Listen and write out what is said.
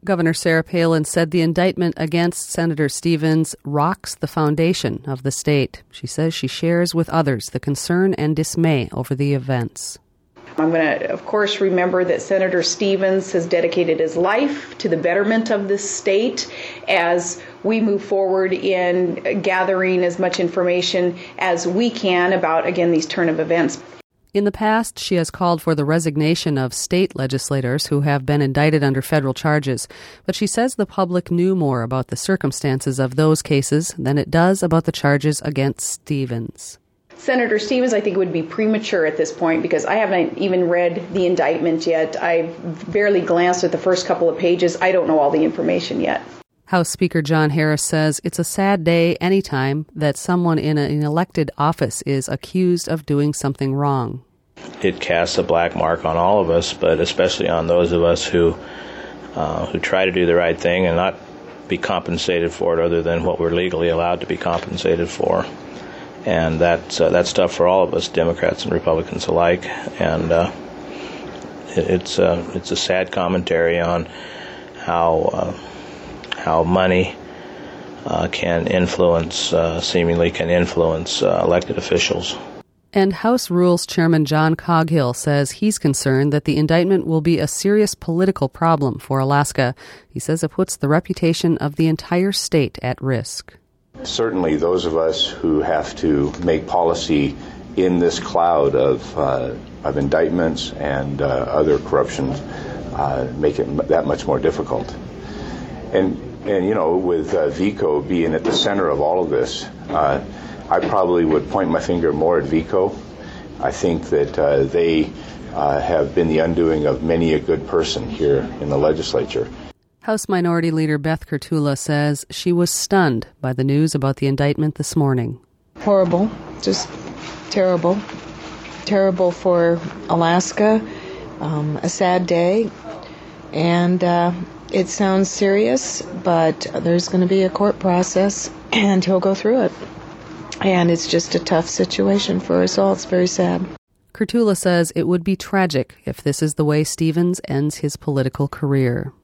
Governor Sarah Palin said the indictment against Senator Stevens rocks the foundation of the state. She says she shares with others the concern and dismay over the events. I'm going to, of course, remember that Senator Stevens has dedicated his life to the betterment of this state as we move forward in gathering as much information as we can about, again, these turn of events. In the past, she has called for the resignation of state legislators who have been indicted under federal charges, but she says the public knew more about the circumstances of those cases than it does about the charges against Stevens. Senator Stevens, I think, would be premature at this point because I haven't even read the indictment yet. I've barely glanced at the first couple of pages. I don't know all the information yet. House Speaker John Harris says it's a sad day anytime that someone in an elected office is accused of doing something wrong. It casts a black mark on all of us, but especially on those of us who try to do the right thing and not be compensated for it other than what we're legally allowed to be compensated for. And that's tough for all of us, Democrats and Republicans alike. And it's a sad commentary on how money seemingly can influence elected officials. And House Rules Chairman John Coghill says he's concerned that the indictment will be a serious political problem for Alaska. He says it puts the reputation of the entire state at risk. Certainly those of us who have to make policy in this cloud of indictments and other corruptions make it that much more difficult. And you know, with VECO being at the center of all of this, I probably would point my finger more at VECO. I think that they have been the undoing of many a good person here in the legislature. House Minority Leader Beth Kurtula says she was stunned by the news about the indictment this morning. Horrible, just terrible. Terrible for Alaska, a sad day, and it sounds serious, but there's going to be a court process, and he'll go through it. And it's just a tough situation for us all. It's very sad. Kurtula says it would be tragic if this is the way Stevens ends his political career.